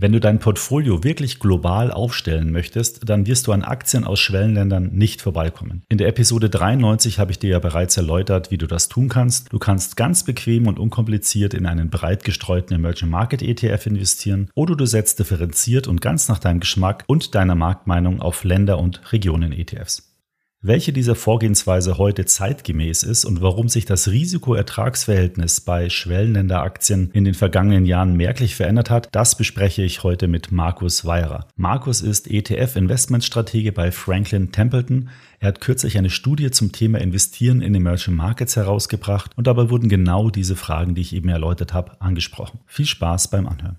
Wenn du dein Portfolio wirklich global aufstellen möchtest, dann wirst du an Aktien aus Schwellenländern nicht vorbeikommen. In der Episode 93 habe ich dir ja bereits erläutert, wie du das tun kannst. Du kannst ganz bequem und unkompliziert in einen breit gestreuten Emerging Market ETF investieren oder du setzt differenziert und ganz nach deinem Geschmack und deiner Marktmeinung auf Länder- und Regionen-ETFs. Welche dieser Vorgehensweise heute zeitgemäß ist und warum sich das Risiko-Ertragsverhältnis bei Schwellenländeraktien in den vergangenen Jahren merklich verändert hat, das bespreche ich heute mit Markus Weierer. Markus ist ETF-Investmentstratege bei Franklin Templeton. Er hat kürzlich eine Studie zum Thema Investieren in Emerging Markets herausgebracht und dabei wurden genau diese Fragen, die ich eben erläutert habe, angesprochen. Viel Spaß beim Anhören.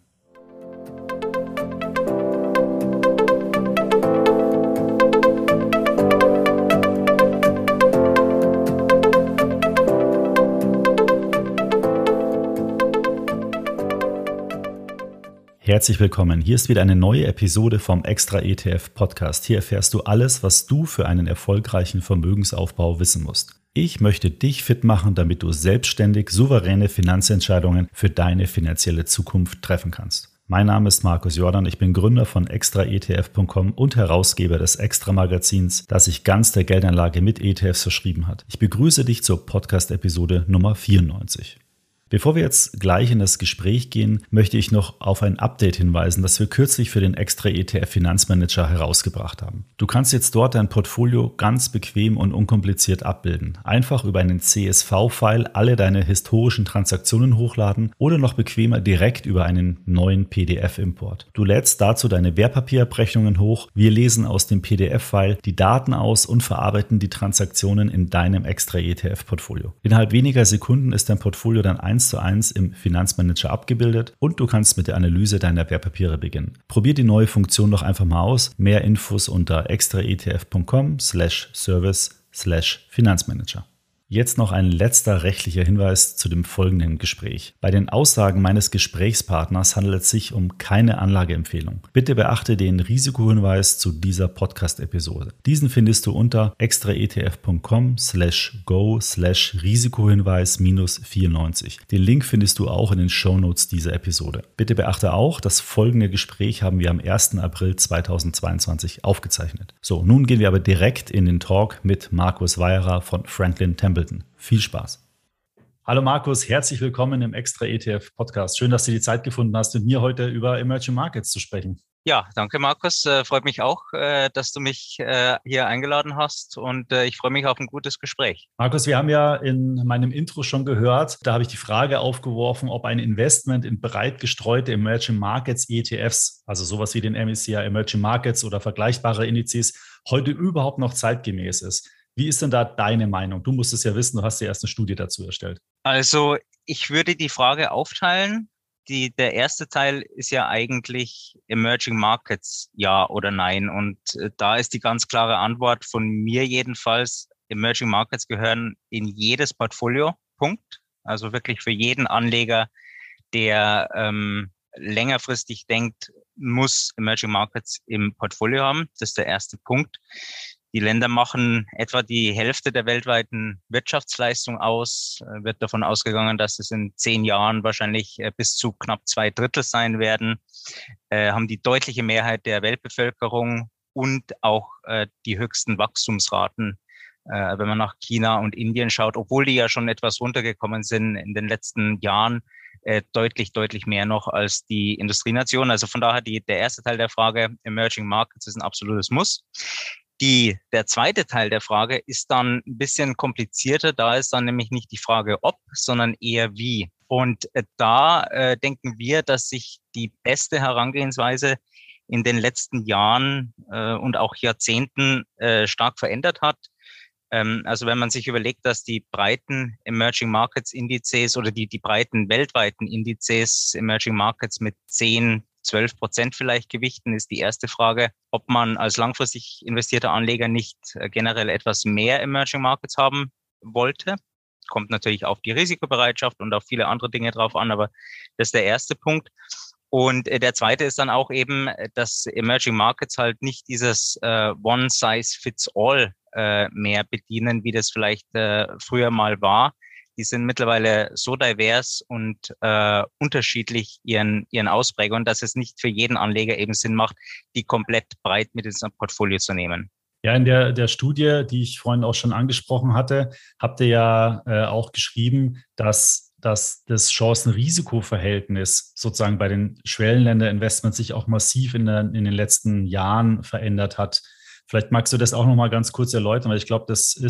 Herzlich willkommen. Hier ist wieder eine neue Episode vom Extra ETF Podcast. Hier erfährst du alles, was du für einen erfolgreichen Vermögensaufbau wissen musst. Ich möchte dich fit machen, damit du selbstständig souveräne Finanzentscheidungen für deine finanzielle Zukunft treffen kannst. Mein Name ist Markus Jordan, ich bin Gründer von extraetf.com und Herausgeber des Extra-Magazins, das sich ganz der Geldanlage mit ETFs verschrieben hat. Ich begrüße dich zur Podcast-Episode Nummer 94. Bevor wir jetzt gleich in das Gespräch gehen, möchte ich noch auf ein Update hinweisen, das wir kürzlich für den Extra ETF Finanzmanager herausgebracht haben. Du kannst jetzt dort dein Portfolio ganz bequem und unkompliziert abbilden. Einfach über einen CSV-File alle deine historischen Transaktionen hochladen oder noch bequemer direkt über einen neuen PDF-Import. Du lädst dazu deine Wertpapierabrechnungen hoch. Wir lesen aus dem PDF-File die Daten aus und verarbeiten die Transaktionen in deinem Extra ETF-Portfolio. Innerhalb weniger Sekunden ist dein Portfolio dann 1:1 im Finanzmanager abgebildet und du kannst mit der Analyse deiner Wertpapiere beginnen. Probier die neue Funktion doch einfach mal aus. Mehr Infos unter extraetf.com/service/Finanzmanager. Jetzt noch ein letzter rechtlicher Hinweis zu dem folgenden Gespräch. Bei den Aussagen meines Gesprächspartners handelt es sich um keine Anlageempfehlung. Bitte beachte den Risikohinweis zu dieser Podcast-Episode. Diesen findest du unter extraetf.com/go/Risikohinweis-94. Den Link findest du auch in den Shownotes dieser Episode. Bitte beachte auch, das folgende Gespräch haben wir am 1. April 2022 aufgezeichnet. So, nun gehen wir aber direkt in den Talk mit Markus Weierer von Franklin Templeton. Viel Spaß. Hallo Markus, herzlich willkommen im Extra ETF Podcast. Schön, dass du die Zeit gefunden hast, mit mir heute über Emerging Markets zu sprechen. Ja, danke Markus. Freut mich auch, dass du mich hier eingeladen hast und ich freue mich auf ein gutes Gespräch. Markus, wir haben ja in meinem Intro schon gehört, da habe ich die Frage aufgeworfen, ob ein Investment in breit gestreute Emerging Markets ETFs, also sowas wie den MSCI Emerging Markets oder vergleichbare Indizes, heute überhaupt noch zeitgemäß ist. Wie ist denn da deine Meinung? Du musst es ja wissen, du hast ja erst eine Studie dazu erstellt. Also ich würde die Frage aufteilen. Der erste Teil ist ja eigentlich Emerging Markets, ja oder nein. Und da ist die ganz klare Antwort von mir jedenfalls, Emerging Markets gehören in jedes Portfolio, Punkt. Also wirklich für jeden Anleger, der längerfristig denkt, muss Emerging Markets im Portfolio haben. Das ist der erste Punkt. Die Länder machen etwa die Hälfte der weltweiten Wirtschaftsleistung aus. Wird davon ausgegangen, dass es in 10 Jahren wahrscheinlich bis zu knapp 2/3 sein werden. Haben die deutliche Mehrheit der Weltbevölkerung und auch die höchsten Wachstumsraten, wenn man nach China und Indien schaut, obwohl die ja schon etwas runtergekommen sind in den letzten Jahren, deutlich mehr noch als die Industrienationen. Also von daher der erste Teil der Frage, Emerging Markets ist ein absolutes Muss. Der zweite Teil der Frage ist dann ein bisschen komplizierter. Da ist dann nämlich nicht die Frage ob, sondern eher wie. Und da denken wir, dass sich die beste Herangehensweise in den letzten Jahren und auch Jahrzehnten stark verändert hat. Also wenn man sich überlegt, dass die breiten Emerging Markets Indizes oder die breiten weltweiten Indizes Emerging Markets mit 10-12% vielleicht gewichten, ist die erste Frage, ob man als langfristig investierter Anleger nicht generell etwas mehr Emerging Markets haben wollte. Kommt natürlich auf die Risikobereitschaft und auf viele andere Dinge drauf an, aber das ist der erste Punkt. Und der zweite ist dann auch eben, dass Emerging Markets halt nicht dieses One-Size-Fits-All mehr bedienen, wie das vielleicht früher mal war. die sind mittlerweile so divers und unterschiedlich ihren Ausprägungen, dass es nicht für jeden Anleger eben Sinn macht, die komplett breit mit ins Portfolio zu nehmen. Ja, in der Studie, die ich vorhin auch schon angesprochen hatte, habt ihr ja auch geschrieben, dass das Chancen-Risiko-Verhältnis sozusagen bei den Schwellenländer-Investments sich auch massiv in den letzten Jahren verändert hat. Vielleicht magst du das auch noch mal ganz kurz erläutern, weil ich glaube,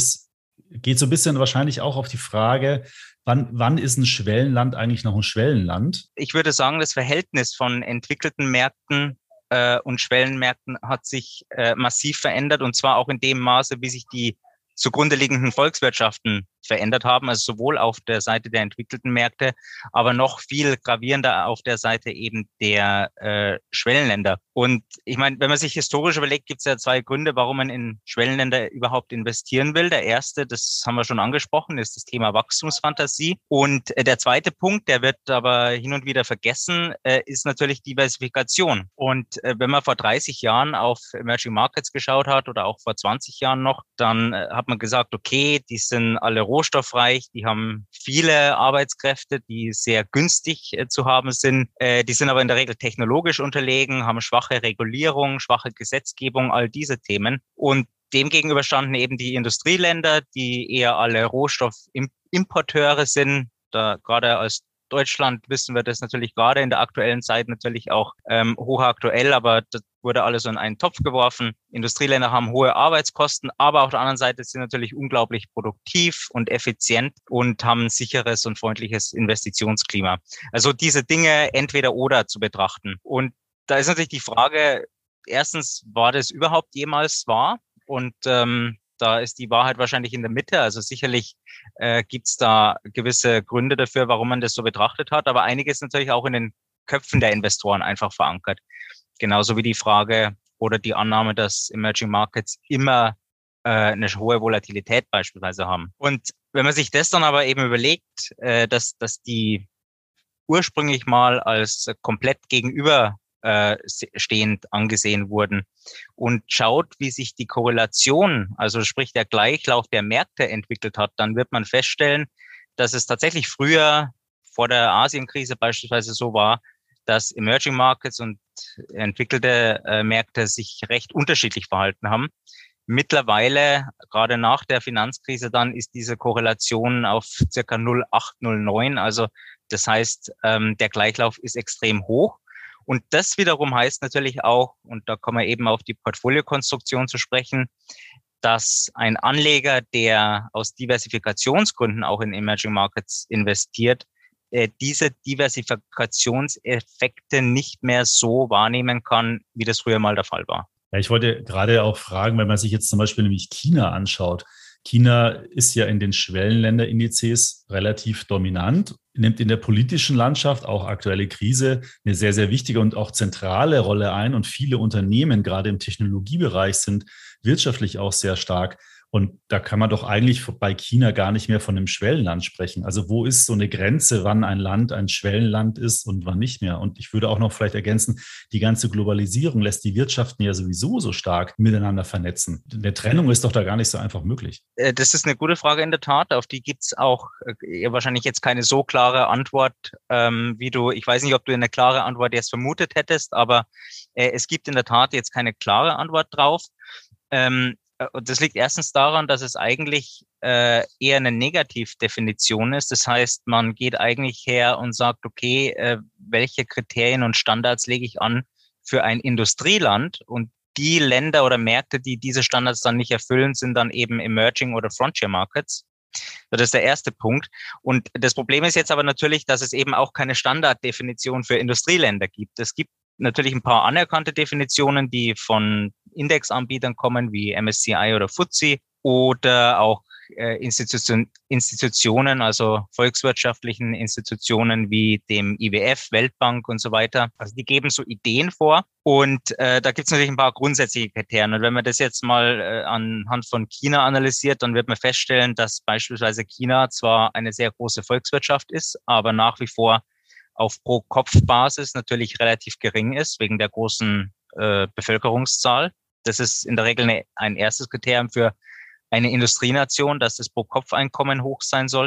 geht so ein bisschen wahrscheinlich auch auf die Frage, wann ist ein Schwellenland eigentlich noch ein Schwellenland? Ich würde sagen, das Verhältnis von entwickelten Märkten und Schwellenmärkten hat sich massiv verändert, und zwar auch in dem Maße, wie sich die zugrunde liegenden Volkswirtschaften verändert haben, also sowohl auf der Seite der entwickelten Märkte, aber noch viel gravierender auf der Seite eben der Schwellenländer. Und ich meine, wenn man sich historisch überlegt, gibt es ja zwei Gründe, warum man in Schwellenländer überhaupt investieren will. Der erste, das haben wir schon angesprochen, ist das Thema Wachstumsfantasie. Und der zweite Punkt, der wird aber hin und wieder vergessen, ist natürlich Diversifikation. Und wenn man vor 30 Jahren auf Emerging Markets geschaut hat oder auch vor 20 Jahren noch, dann hat man gesagt, okay, die sind alle rohstoffreich, die haben viele Arbeitskräfte, die sehr günstig zu haben sind. Die sind aber in der Regel technologisch unterlegen, haben schwache Regulierung, schwache Gesetzgebung, all diese Themen. Und demgegenüber standen eben die Industrieländer, die eher alle Rohstoffimporteure sind. Da gerade als Deutschland wissen wir das natürlich gerade in der aktuellen Zeit natürlich auch hochaktuell, aber das wurde alles in einen Topf geworfen. Industrieländer haben hohe Arbeitskosten, aber auf der anderen Seite sind natürlich unglaublich produktiv und effizient und haben ein sicheres und freundliches Investitionsklima. Also diese Dinge entweder oder zu betrachten. Und da ist natürlich die Frage, erstens, war das überhaupt jemals wahr? Und da ist die Wahrheit wahrscheinlich in der Mitte. Also sicherlich gibt's da gewisse Gründe dafür, warum man das so betrachtet hat. Aber einiges natürlich auch in den Köpfen der Investoren einfach verankert. Genauso wie die Frage oder die Annahme, dass Emerging Markets immer eine hohe Volatilität beispielsweise haben. Und wenn man sich das dann aber eben überlegt, dass die ursprünglich mal als komplett gegenüberstehend angesehen wurden und schaut, wie sich die Korrelation, also sprich der Gleichlauf der Märkte entwickelt hat, dann wird man feststellen, dass es tatsächlich früher vor der Asienkrise beispielsweise so war, dass Emerging Markets und entwickelte Märkte sich recht unterschiedlich verhalten haben. Mittlerweile, gerade nach der Finanzkrise dann, ist diese Korrelation auf circa 0,809. Also das heißt, der Gleichlauf ist extrem hoch. Und das wiederum heißt natürlich auch, und da kommen wir eben auf die Portfoliokonstruktion zu sprechen, dass ein Anleger, der aus Diversifikationsgründen auch in Emerging Markets investiert, diese Diversifikationseffekte nicht mehr so wahrnehmen kann, wie das früher mal der Fall war. Ja, ich wollte gerade auch fragen, wenn man sich jetzt zum Beispiel nämlich China anschaut. China ist ja in den Schwellenländerindizes relativ dominant, nimmt in der politischen Landschaft auch aktuelle Krise eine sehr, sehr wichtige und auch zentrale Rolle ein. Und viele Unternehmen, gerade im Technologiebereich, sind wirtschaftlich auch sehr stark. Und da kann man doch eigentlich bei China gar nicht mehr von einem Schwellenland sprechen. Also wo ist so eine Grenze, wann ein Land ein Schwellenland ist und wann nicht mehr? Und ich würde auch noch vielleicht ergänzen, die ganze Globalisierung lässt die Wirtschaften ja sowieso so stark miteinander vernetzen. Eine Trennung ist doch da gar nicht so einfach möglich. Das ist eine gute Frage in der Tat. Auf die gibt's auch wahrscheinlich jetzt keine so klare Antwort, ich weiß nicht, ob du eine klare Antwort jetzt vermutet hättest, aber es gibt in der Tat jetzt keine klare Antwort drauf. Und das liegt erstens daran, dass es eigentlich eher eine Negativdefinition ist. Das heißt, man geht eigentlich her und sagt, okay, welche Kriterien und Standards lege ich an für ein Industrieland? Und die Länder oder Märkte, die diese Standards dann nicht erfüllen, sind dann eben Emerging oder Frontier Markets. Das ist der erste Punkt. Und das Problem ist jetzt aber natürlich, dass es eben auch keine Standarddefinition für Industrieländer gibt. Es gibt natürlich ein paar anerkannte Definitionen, die von Indexanbietern kommen, wie MSCI oder FTSE oder auch Institutionen, also volkswirtschaftlichen Institutionen wie dem IWF, Weltbank und so weiter. Also die geben so Ideen vor. Und da gibt es natürlich ein paar grundsätzliche Kriterien. Und wenn man das jetzt mal anhand von China analysiert, dann wird man feststellen, dass beispielsweise China zwar eine sehr große Volkswirtschaft ist, aber nach wie vor auf Pro-Kopf-Basis natürlich relativ gering ist, wegen der großen Bevölkerungszahl. Das ist in der Regel ein erstes Kriterium für eine Industrienation, dass das Pro-Kopf-Einkommen hoch sein sollte.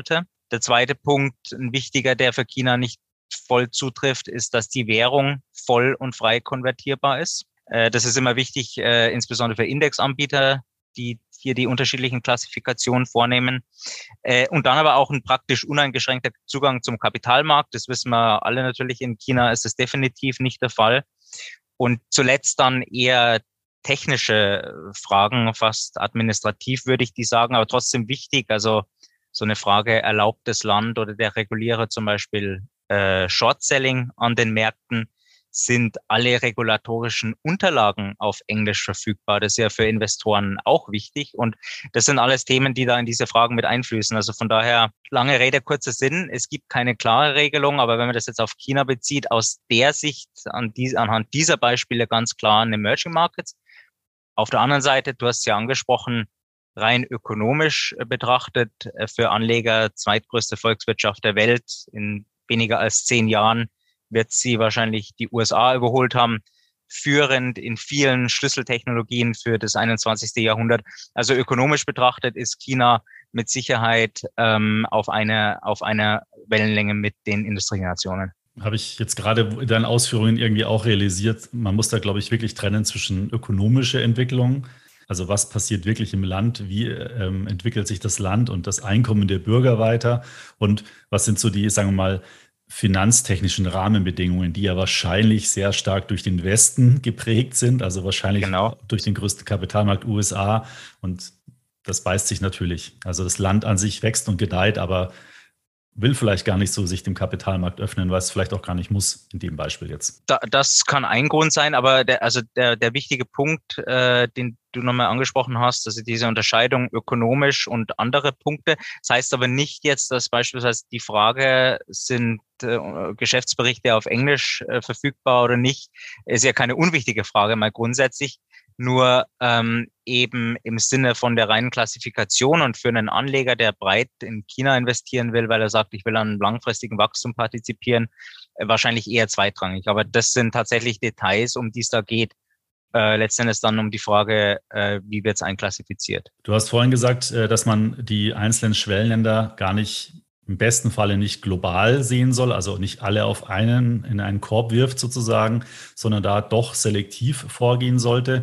Der zweite Punkt, ein wichtiger, der für China nicht voll zutrifft, ist, dass die Währung voll und frei konvertierbar ist. Das ist immer wichtig, insbesondere für Indexanbieter, die hier die unterschiedlichen Klassifikationen vornehmen. Und dann aber auch ein praktisch uneingeschränkter Zugang zum Kapitalmarkt. Das wissen wir alle natürlich. In China ist es definitiv nicht der Fall. Und zuletzt dann eher technische Fragen, fast administrativ würde ich die sagen, aber trotzdem wichtig. Also so eine Frage, erlaubt das Land oder der Regulierer zum Beispiel Short-Selling an den Märkten? Sind alle regulatorischen Unterlagen auf Englisch verfügbar? Das ist ja für Investoren auch wichtig. Und das sind alles Themen, die da in diese Fragen mit einfließen. Also von daher, lange Rede, kurzer Sinn. Es gibt keine klare Regelung, aber wenn man das jetzt auf China bezieht, aus der Sicht anhand dieser Beispiele ganz klar in Emerging Markets. Auf der anderen Seite, du hast es ja angesprochen, rein ökonomisch betrachtet, für Anleger zweitgrößte Volkswirtschaft der Welt. In weniger als 10 Jahren wird sie wahrscheinlich die USA überholt haben, führend in vielen Schlüsseltechnologien für das 21. Jahrhundert. Also ökonomisch betrachtet ist China mit Sicherheit auf einer Wellenlänge mit den Industrienationen. Habe ich jetzt gerade in deinen Ausführungen irgendwie auch realisiert, man muss da, glaube ich, wirklich trennen zwischen ökonomischer Entwicklung, also was passiert wirklich im Land, wie entwickelt sich das Land und das Einkommen der Bürger weiter und was sind so die, sagen wir mal, finanztechnischen Rahmenbedingungen, die ja wahrscheinlich sehr stark durch den Westen geprägt sind, also wahrscheinlich durch den größten Kapitalmarkt USA. Und das beißt sich natürlich. Also das Land an sich wächst und gedeiht, aber will vielleicht gar nicht so sich dem Kapitalmarkt öffnen, weil es vielleicht auch gar nicht muss, in dem Beispiel jetzt. Das kann ein Grund sein, aber der wichtige Punkt, den du nochmal angesprochen hast, also diese Unterscheidung ökonomisch und andere Punkte, das heißt aber nicht jetzt, dass beispielsweise die Frage, sind Geschäftsberichte auf Englisch verfügbar oder nicht, ist ja keine unwichtige Frage, mal grundsätzlich. Nur eben im Sinne von der reinen Klassifikation und für einen Anleger, der breit in China investieren will, weil er sagt, ich will an langfristigem Wachstum partizipieren, wahrscheinlich eher zweitrangig. Aber das sind tatsächlich Details, um die es da geht. Letztendlich dann um die Frage, wie wird es einklassifiziert. Du hast vorhin gesagt, dass man die einzelnen Schwellenländer gar nicht, im besten Falle nicht global sehen soll, also nicht alle in einen Korb wirft sozusagen, sondern da doch selektiv vorgehen sollte.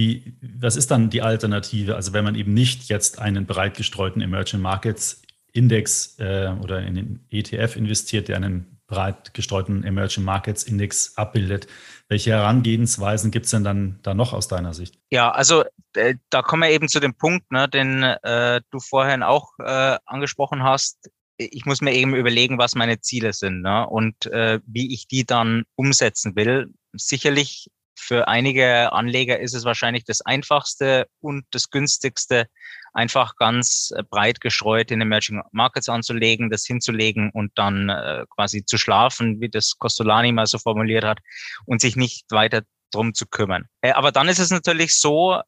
Was ist dann die Alternative? Also wenn man eben nicht jetzt einen breit gestreuten Emerging Markets Index oder in den ETF investiert, der einen breit gestreuten Emerging Markets Index abbildet. Welche Herangehensweisen gibt es denn dann da noch aus deiner Sicht? Ja, also da kommen wir eben zu dem Punkt, ne, den du vorhin auch angesprochen hast. Ich muss mir eben überlegen, was meine Ziele sind, ne, und wie ich die dann umsetzen will. Sicherlich für einige Anleger ist es wahrscheinlich das Einfachste und das Günstigste, einfach ganz breit gestreut in Emerging Markets anzulegen, das hinzulegen und dann quasi zu schlafen, wie das Costolani mal so formuliert hat, und sich nicht weiter drum zu kümmern. Aber dann ist es natürlich so,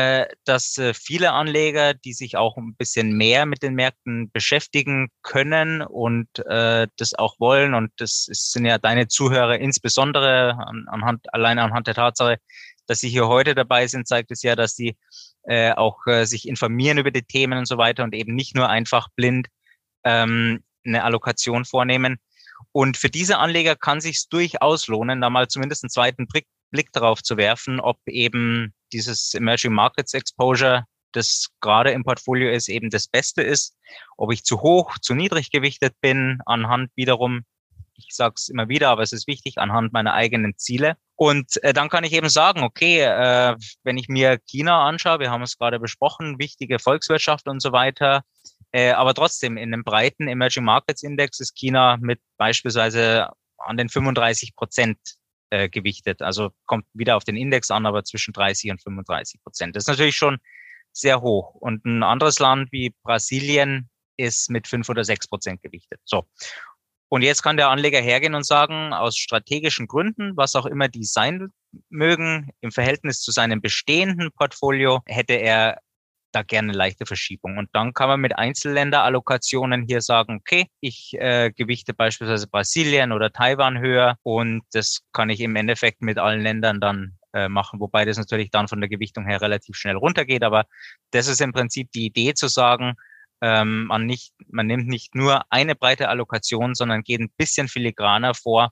dass viele Anleger, die sich auch ein bisschen mehr mit den Märkten beschäftigen können und das auch wollen, und sind ja deine Zuhörer insbesondere allein anhand der Tatsache, dass sie hier heute dabei sind, zeigt es ja, dass sie auch sich informieren über die Themen und so weiter und eben nicht nur einfach blind eine Allokation vornehmen. Und für diese Anleger kann es sich durchaus lohnen, da mal zumindest einen zweiten Blick darauf zu werfen, ob eben dieses Emerging Markets Exposure, das gerade im Portfolio ist, eben das Beste ist, ob ich zu hoch, zu niedrig gewichtet bin, anhand wiederum, ich sage es immer wieder, aber es ist wichtig, anhand meiner eigenen Ziele. Und dann kann ich eben sagen, okay, wenn ich mir China anschaue, wir haben es gerade besprochen, wichtige Volkswirtschaft und so weiter, aber trotzdem in einem breiten Emerging Markets Index ist China mit beispielsweise an den 35% gewichtet. Also kommt wieder auf den Index an, aber zwischen 30 und 35%. Das ist natürlich schon sehr hoch. Und ein anderes Land wie Brasilien ist mit 5 oder 6% gewichtet. So. Und jetzt kann der Anleger hergehen und sagen, aus strategischen Gründen, was auch immer die sein mögen, im Verhältnis zu seinem bestehenden Portfolio, hätte er da gerne eine leichte Verschiebung. Und dann kann man mit Einzelländerallokationen hier sagen, okay, ich gewichte beispielsweise Brasilien oder Taiwan höher, und das kann ich im Endeffekt mit allen Ländern dann machen, wobei das natürlich dann von der Gewichtung her relativ schnell runtergeht. Aber das ist im Prinzip die Idee, zu sagen, Man nimmt nicht nur eine breite Allokation, sondern geht ein bisschen filigraner vor,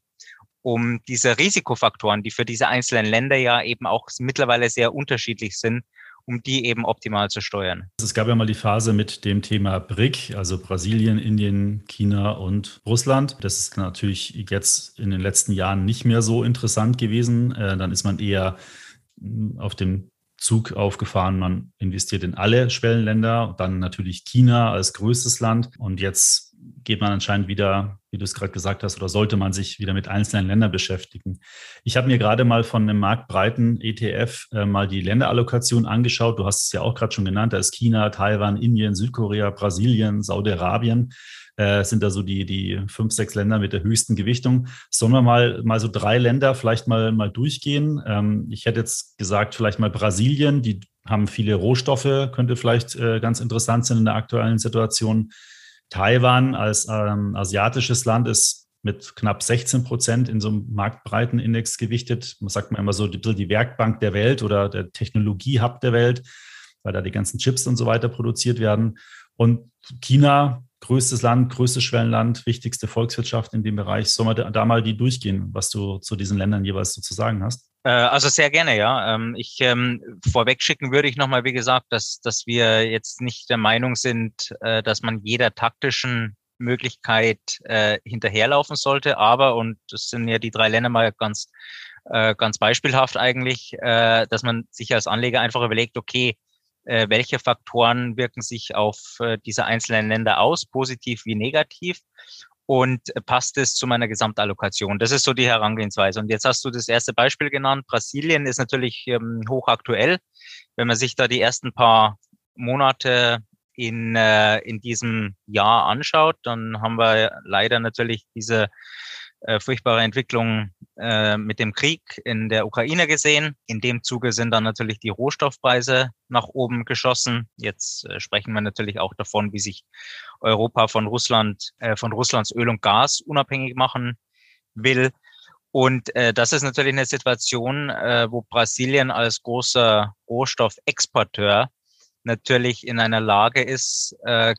um diese Risikofaktoren, die für diese einzelnen Länder ja eben auch mittlerweile sehr unterschiedlich sind, um die eben optimal zu steuern. Es gab ja mal die Phase mit dem Thema BRIC, also Brasilien, Indien, China und Russland. Das ist natürlich jetzt in den letzten Jahren nicht mehr so interessant gewesen. Dann ist man eher auf dem Zug aufgefahren, man investiert in alle Schwellenländer, dann natürlich China als größtes Land und jetzt geht man anscheinend wieder, wie du es gerade gesagt hast, oder sollte man sich wieder mit einzelnen Ländern beschäftigen. Ich habe mir gerade mal von einem marktbreiten ETF mal die Länderallokation angeschaut. Du hast es ja auch gerade schon genannt, da ist China, Taiwan, Indien, Südkorea, Brasilien, Saudi-Arabien. Sind da so die 5, 6 Länder mit der höchsten Gewichtung. Sollen wir mal so 3 Länder vielleicht mal durchgehen? Ich hätte jetzt gesagt, vielleicht mal Brasilien, die haben viele Rohstoffe, könnte vielleicht ganz interessant sein in der aktuellen Situation. Taiwan als asiatisches Land ist mit knapp 16% in so einem marktbreiten Index gewichtet. Man sagt immer so ein bisschen die Werkbank der Welt oder der Technologie-Hub der Welt, weil da die ganzen Chips und so weiter produziert werden. Und China, größtes Land, größtes Schwellenland, wichtigste Volkswirtschaft in dem Bereich. Sollen wir da mal die durchgehen, was du zu diesen Ländern jeweils so zu sagen hast? Also sehr gerne, ja. Vorweg schicken würde ich nochmal, wie gesagt, dass wir jetzt nicht der Meinung sind, dass man jeder taktischen Möglichkeit hinterherlaufen sollte. Aber, und das sind ja die 3 Länder mal ganz beispielhaft eigentlich, dass man sich als Anleger einfach überlegt, okay, welche Faktoren wirken sich auf diese einzelnen Länder aus, positiv wie negativ, und passt es zu meiner Gesamtallokation? Das ist so die Herangehensweise. Und jetzt hast du das erste Beispiel genannt. Brasilien ist natürlich hochaktuell. Wenn man sich da die ersten paar Monate in diesem Jahr anschaut, dann haben wir leider natürlich diese furchtbare Entwicklung mit dem Krieg in der Ukraine gesehen. In dem Zuge sind dann natürlich die Rohstoffpreise nach oben geschossen. Jetzt sprechen wir natürlich auch davon, wie sich Europa von Russlands Öl und Gas unabhängig machen will. Und das ist natürlich eine Situation, wo Brasilien als großer Rohstoffexporteur natürlich in einer Lage ist,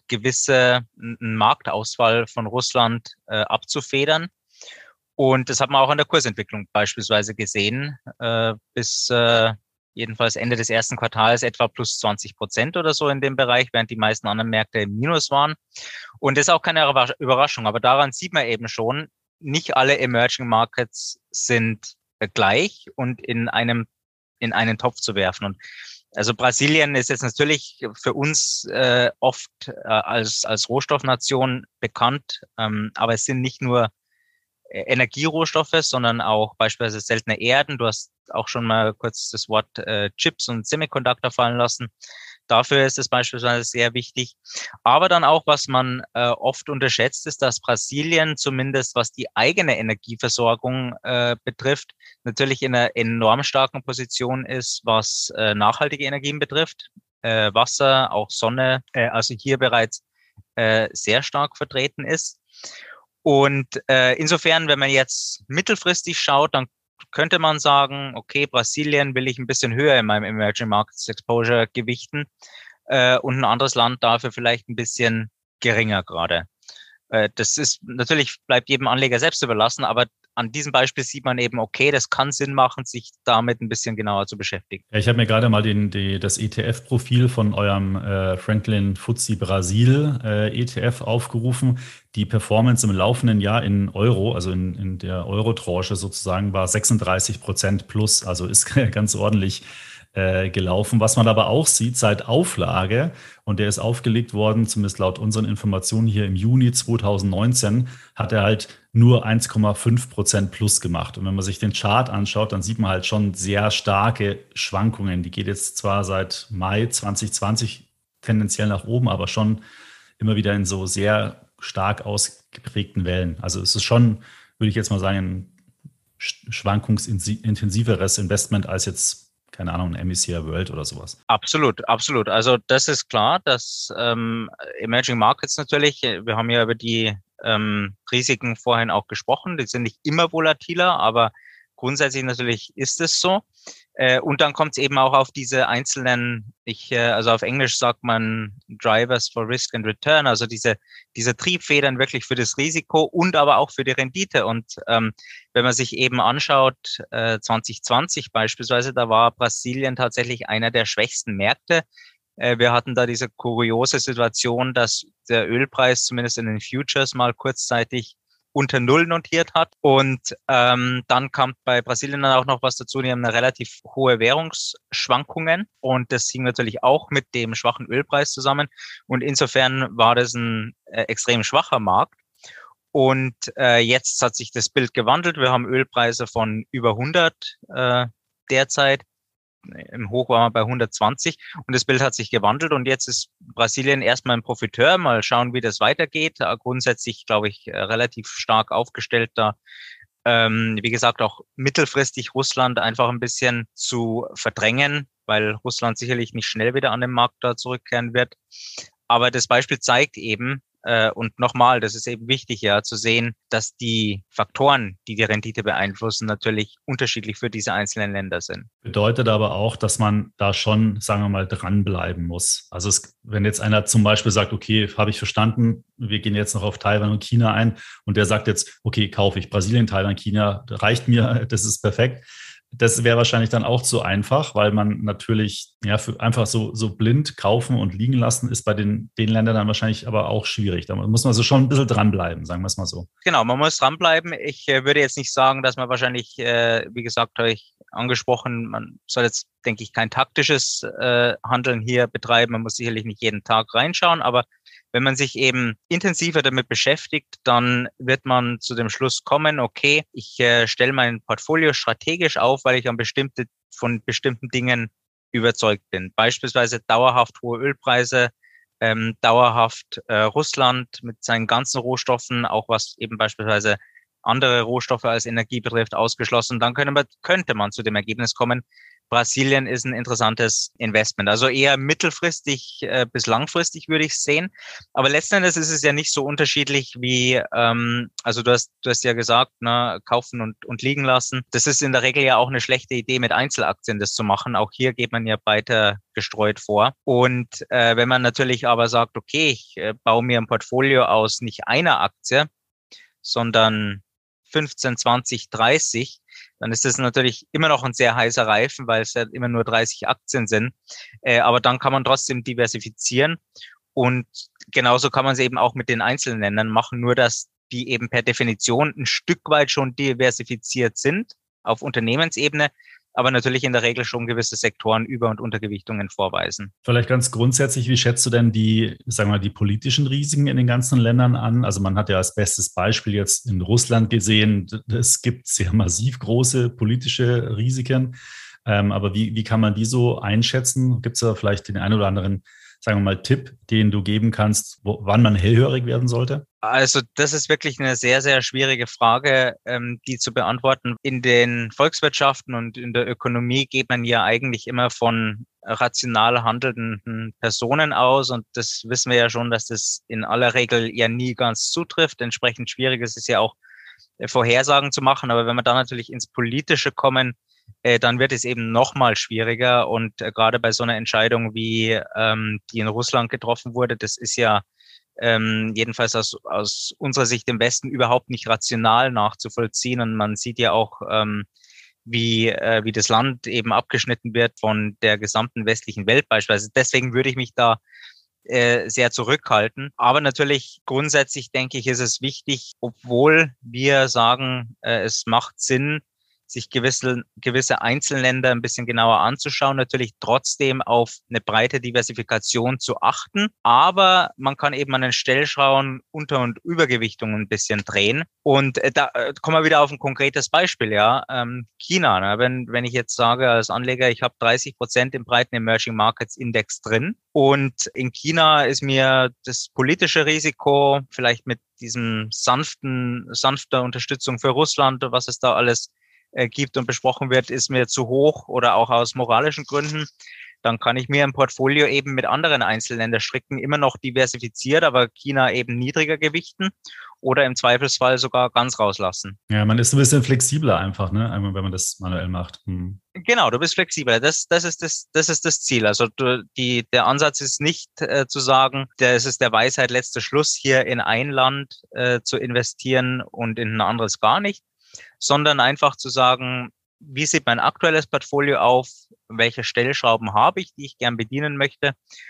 einen Marktausfall von Russland abzufedern. Und das hat man auch an der Kursentwicklung beispielsweise gesehen, bis jedenfalls Ende des ersten Quartals etwa plus 20% oder so in dem Bereich, während die meisten anderen Märkte im Minus waren. Und das ist auch keine Überraschung, aber daran sieht man eben schon, nicht alle Emerging Markets sind gleich und in einen Topf zu werfen. Und also Brasilien ist jetzt natürlich für uns oft als Rohstoffnation bekannt, aber es sind nicht nur Energierohstoffe, sondern auch beispielsweise seltene Erden. Du hast auch schon mal kurz das Wort Chips und Semiconductor fallen lassen. Dafür ist es beispielsweise sehr wichtig. Aber dann auch, was man oft unterschätzt, ist, dass Brasilien zumindest, was die eigene Energieversorgung betrifft, natürlich in einer enorm starken Position ist, was nachhaltige Energien betrifft. Wasser, auch Sonne, also hier bereits sehr stark vertreten ist. Und insofern, wenn man jetzt mittelfristig schaut, dann könnte man sagen, okay, Brasilien will ich ein bisschen höher in meinem Emerging Markets Exposure gewichten und ein anderes Land dafür vielleicht ein bisschen geringer gerade. Das ist natürlich, bleibt jedem Anleger selbst überlassen, aber an diesem Beispiel sieht man eben, okay, das kann Sinn machen, sich damit ein bisschen genauer zu beschäftigen. Ja, ich habe mir gerade mal das ETF-Profil von eurem Franklin FTSE Brasil ETF aufgerufen. Die Performance im laufenden Jahr in Euro, also in der Euro-Tranche sozusagen, war 36% plus, also ist ganz ordentlich gelaufen. Was man aber auch sieht, seit Auflage, und der ist aufgelegt worden, zumindest laut unseren Informationen hier im Juni 2019, hat er halt nur 1,5% plus gemacht. Und wenn man sich den Chart anschaut, dann sieht man halt schon sehr starke Schwankungen. Die geht jetzt zwar seit Mai 2020 tendenziell nach oben, aber schon immer wieder in so sehr stark ausgeprägten Wellen. Also es ist schon, würde ich jetzt mal sagen, ein schwankungsintensiveres Investment als jetzt, keine Ahnung, ein MSCI World oder sowas. Absolut, absolut. Also das ist klar, dass Emerging Markets natürlich, wir haben ja über die Risiken vorhin auch gesprochen, die sind nicht immer volatiler, aber grundsätzlich natürlich ist es so. Und dann kommt es eben auch auf diese einzelnen, also auf Englisch sagt man Drivers for Risk and Return, also diese Triebfedern wirklich für das Risiko und aber auch für die Rendite. Und wenn man sich eben anschaut, 2020 beispielsweise, da war Brasilien tatsächlich einer der schwächsten Märkte. Wir hatten da diese kuriose Situation, dass der Ölpreis zumindest in den Futures mal kurzzeitig unter Null notiert hat. Und dann kam bei Brasilien dann auch noch was dazu, die haben eine relativ hohe Währungsschwankungen und das hing natürlich auch mit dem schwachen Ölpreis zusammen. Und insofern war das ein extrem schwacher Markt. Und jetzt hat sich das Bild gewandelt. Wir haben Ölpreise von über 100 derzeit. Im Hoch waren wir bei 120 und das Bild hat sich gewandelt und jetzt ist Brasilien erstmal ein Profiteur. Mal schauen, wie das weitergeht. Grundsätzlich, glaube ich, relativ stark aufgestellt da. Wie gesagt, auch mittelfristig Russland einfach ein bisschen zu verdrängen, weil Russland sicherlich nicht schnell wieder an den Markt da zurückkehren wird. Aber das Beispiel zeigt eben, und nochmal, das ist eben wichtig, ja, zu sehen, dass die Faktoren, die die Rendite beeinflussen, natürlich unterschiedlich für diese einzelnen Länder sind. Bedeutet aber auch, dass man da schon, sagen wir mal, dranbleiben muss. Also wenn jetzt einer zum Beispiel sagt, okay, habe ich verstanden, wir gehen jetzt noch auf Taiwan und China ein und der sagt jetzt, okay, kaufe ich Brasilien, Taiwan, China, reicht mir, das ist perfekt. Das wäre wahrscheinlich dann auch zu einfach, weil man natürlich einfach so blind kaufen und liegen lassen ist bei den Ländern dann wahrscheinlich aber auch schwierig. Da muss man so schon ein bisschen dranbleiben, sagen wir es mal so. Genau, man muss dranbleiben. Ich würde jetzt nicht sagen, dass man wahrscheinlich, wie gesagt, habe ich angesprochen, man soll jetzt, denke ich, kein taktisches Handeln hier betreiben. Man muss sicherlich nicht jeden Tag reinschauen, aber wenn man sich eben intensiver damit beschäftigt, dann wird man zu dem Schluss kommen, okay, ich stelle mein Portfolio strategisch auf, weil ich von bestimmten Dingen überzeugt bin. Beispielsweise dauerhaft hohe Ölpreise, dauerhaft Russland mit seinen ganzen Rohstoffen, auch was eben beispielsweise andere Rohstoffe als Energie betrifft, ausgeschlossen. Dann könnte man zu dem Ergebnis kommen, Brasilien ist ein interessantes Investment. Also eher mittelfristig bis langfristig würde ich sehen. Aber letzten Endes ist es ja nicht so unterschiedlich wie, also du hast ja gesagt, ne, kaufen und liegen lassen. Das ist in der Regel ja auch eine schlechte Idee, mit Einzelaktien das zu machen. Auch hier geht man ja breiter gestreut vor. Und wenn man natürlich aber sagt, okay, ich baue mir ein Portfolio aus nicht einer Aktie, sondern 15, 20, 30, dann ist das natürlich immer noch ein sehr heißer Reifen, weil es ja immer nur 30 Aktien sind. Aber dann kann man trotzdem diversifizieren. Und genauso kann man es eben auch mit den einzelnen Ländern machen, nur dass die eben per Definition ein Stück weit schon diversifiziert sind auf Unternehmensebene, aber natürlich in der Regel schon gewisse Sektoren Über- und Untergewichtungen vorweisen. Vielleicht ganz grundsätzlich, wie schätzt du denn die politischen Risiken in den ganzen Ländern an? Also man hat ja als bestes Beispiel jetzt in Russland gesehen, es gibt sehr massiv große politische Risiken. Aber wie kann man die so einschätzen? Gibt es da vielleicht den einen oder anderen, sagen wir mal, Tipp, den du geben kannst, wann man hellhörig werden sollte? Also das ist wirklich eine sehr, sehr schwierige Frage, die zu beantworten. In den Volkswirtschaften und in der Ökonomie geht man ja eigentlich immer von rational handelnden Personen aus. Und das wissen wir ja schon, dass das in aller Regel ja nie ganz zutrifft. Entsprechend schwierig ist es ja auch, Vorhersagen zu machen. Aber wenn wir dann natürlich ins Politische kommen, dann wird es eben noch mal schwieriger. Und gerade bei so einer Entscheidung wie die in Russland getroffen wurde, das ist ja jedenfalls aus unserer Sicht im Westen überhaupt nicht rational nachzuvollziehen. Und man sieht ja auch, wie das Land eben abgeschnitten wird von der gesamten westlichen Welt beispielsweise. Deswegen würde ich mich da sehr zurückhalten. Aber natürlich grundsätzlich denke ich, ist es wichtig, obwohl wir sagen, es macht Sinn, sich gewisse Einzelländer ein bisschen genauer anzuschauen, natürlich trotzdem auf eine breite Diversifikation zu achten. Aber man kann eben an den Stellschrauben Unter- und Übergewichtung ein bisschen drehen. Und da kommen wir wieder auf ein konkretes Beispiel, ja. China, ne? Wenn ich jetzt sage als Anleger, ich habe 30% im breiten Emerging Markets Index drin und in China ist mir das politische Risiko vielleicht mit diesem sanfter Unterstützung für Russland, was es da alles gibt und besprochen wird, ist mir zu hoch oder auch aus moralischen Gründen, dann kann ich mir ein Portfolio eben mit anderen Einzelländern stricken, immer noch diversifiziert, aber China eben niedriger gewichten oder im Zweifelsfall sogar ganz rauslassen. Ja, man ist ein bisschen flexibler einfach, ne? Einmal, wenn man das manuell macht. Genau, du bist flexibler. Das ist das Ziel. Also der Ansatz ist nicht zu sagen, das ist der Weisheit letzter Schluss, hier in ein Land zu investieren und in ein anderes gar nicht, sondern einfach zu sagen, wie sieht mein aktuelles Portfolio auf, welche Stellschrauben habe ich, die ich gern bedienen möchte,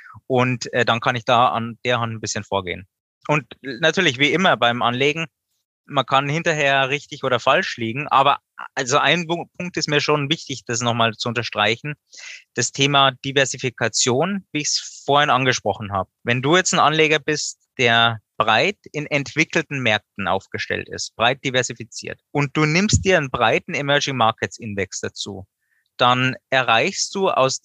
und dann kann ich da an der Hand ein bisschen vorgehen. Und natürlich, wie immer beim Anlegen, man kann hinterher richtig oder falsch liegen, aber also ein Punkt ist mir schon wichtig, das nochmal zu unterstreichen. Das Thema Diversifikation, wie ich es vorhin angesprochen habe. Wenn du jetzt ein Anleger bist, der breit in entwickelten Märkten aufgestellt ist, breit diversifiziert, und du nimmst dir einen breiten Emerging Markets Index dazu, dann erreichst du aus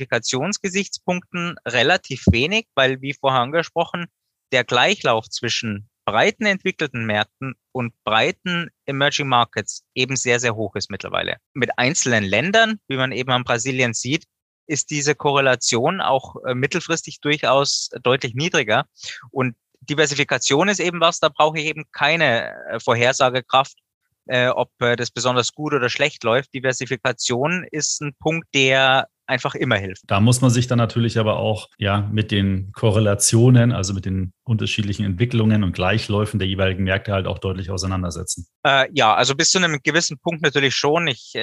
Diversifikationsgesichtspunkten relativ wenig, weil, wie vorher angesprochen, der Gleichlauf zwischen breiten entwickelten Märkten und breiten Emerging Markets eben sehr, sehr hoch ist mittlerweile. Mit einzelnen Ländern, wie man eben an Brasilien sieht, ist diese Korrelation auch mittelfristig durchaus deutlich niedriger. Und Diversifikation ist eben was, da brauche ich eben keine Vorhersagekraft, ob das besonders gut oder schlecht läuft. Diversifikation ist ein Punkt, der einfach immer hilft. Da muss man sich dann natürlich aber auch mit den Korrelationen, also mit den unterschiedlichen Entwicklungen und Gleichläufen der jeweiligen Märkte halt auch deutlich auseinandersetzen. Also bis zu einem gewissen Punkt natürlich schon. Ich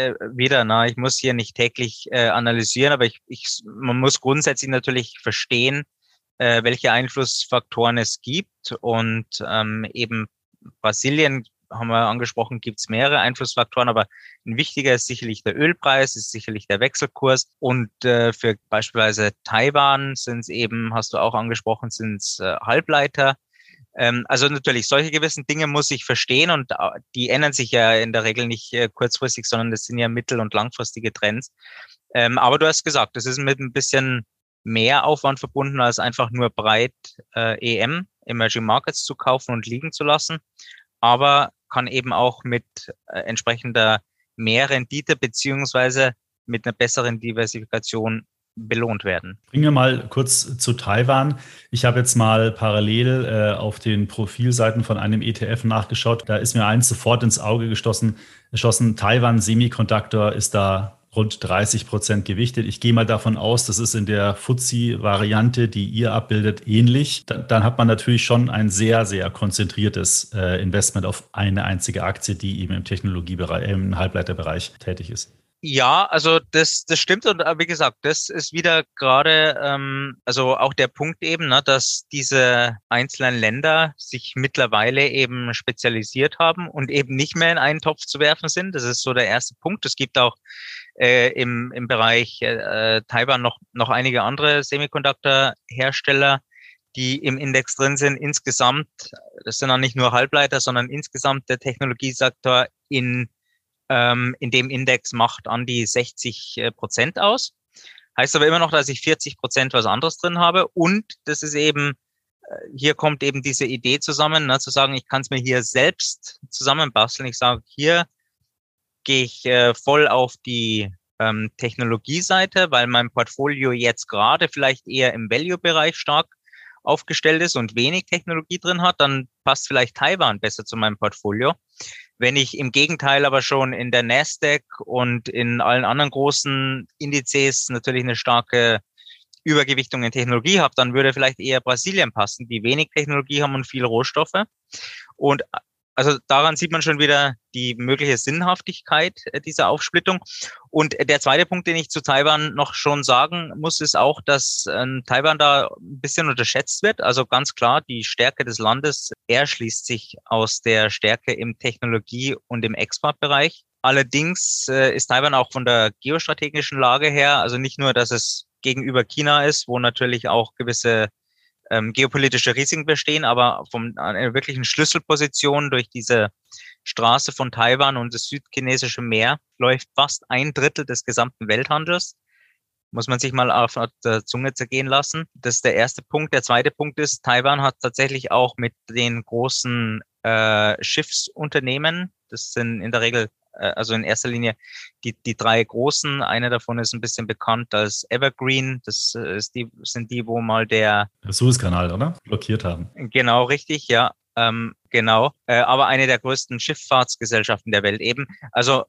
muss hier nicht täglich analysieren, aber man muss grundsätzlich natürlich verstehen, welche Einflussfaktoren es gibt, und eben Brasilien haben wir angesprochen, gibt es mehrere Einflussfaktoren, aber ein wichtiger ist sicherlich der Ölpreis, ist sicherlich der Wechselkurs, und für beispielsweise Taiwan sind es eben, hast du auch angesprochen, sind es Halbleiter. Also natürlich, solche gewissen Dinge muss ich verstehen, und die ändern sich ja in der Regel nicht kurzfristig, sondern das sind ja mittel- und langfristige Trends. Aber du hast gesagt, das ist mit ein bisschen mehr Aufwand verbunden, als einfach nur breit Emerging Markets zu kaufen und liegen zu lassen, aber kann eben auch mit entsprechender mehr Rendite beziehungsweise mit einer besseren Diversifikation belohnt werden. Bringen wir mal kurz zu Taiwan. Ich habe jetzt mal parallel auf den Profilseiten von einem ETF nachgeschaut. Da ist mir eins sofort ins Auge geschossen. Taiwan Semiconductor ist da rund 30% gewichtet. Ich gehe mal davon aus, das ist in der FTSE-Variante, die ihr abbildet, ähnlich. Dann hat man natürlich schon ein sehr, sehr konzentriertes Investment auf eine einzige Aktie, die eben im Technologiebereich, im Halbleiterbereich tätig ist. Ja, also das stimmt, und wie gesagt, das ist wieder gerade also auch der Punkt eben, ne, dass diese einzelnen Länder sich mittlerweile eben spezialisiert haben und eben nicht mehr in einen Topf zu werfen sind. Das ist so der erste Punkt. Es gibt auch im Bereich Taiwan noch einige andere Semiconductor-Hersteller, die im Index drin sind. Insgesamt, das sind dann nicht nur Halbleiter, sondern insgesamt der Technologiesektor in dem Index macht an die 60% aus. Heißt aber immer noch, dass ich 40% was anderes drin habe. Und das ist eben, hier kommt eben diese Idee zusammen, ne, zu sagen, ich kann es mir hier selbst zusammenbasteln. Ich sage, hier gehe ich voll auf die Technologieseite, weil mein Portfolio jetzt gerade vielleicht eher im Value-Bereich stark aufgestellt ist und wenig Technologie drin hat, dann passt vielleicht Taiwan besser zu meinem Portfolio. Wenn ich im Gegenteil aber schon in der Nasdaq und in allen anderen großen Indizes natürlich eine starke Übergewichtung in Technologie habe, dann würde vielleicht eher Brasilien passen, die wenig Technologie haben und viel Rohstoffe. Und also daran sieht man schon wieder die mögliche Sinnhaftigkeit dieser Aufsplittung. Und der zweite Punkt, den ich zu Taiwan noch schon sagen muss, ist auch, dass Taiwan da ein bisschen unterschätzt wird. Also ganz klar, die Stärke des Landes erschließt sich aus der Stärke im Technologie- und im Exportbereich. Allerdings ist Taiwan auch von der geostrategischen Lage her, also nicht nur, dass es gegenüber China ist, wo natürlich auch gewisse geopolitische Risiken bestehen, aber von einer wirklichen Schlüsselposition durch diese Straße von Taiwan und das südchinesische Meer läuft fast ein Drittel des gesamten Welthandels. Muss man sich mal auf der Zunge zergehen lassen. Das ist der erste Punkt. Der zweite Punkt ist, Taiwan hat tatsächlich auch mit den großen Schiffsunternehmen, das sind in der Regel also in erster Linie die drei großen. Eine davon ist ein bisschen bekannt als Evergreen. Das sind die, wo mal der Suezkanal, oder? Blockiert haben. Genau, richtig, ja. Genau. Aber eine der größten Schifffahrtsgesellschaften der Welt eben. Also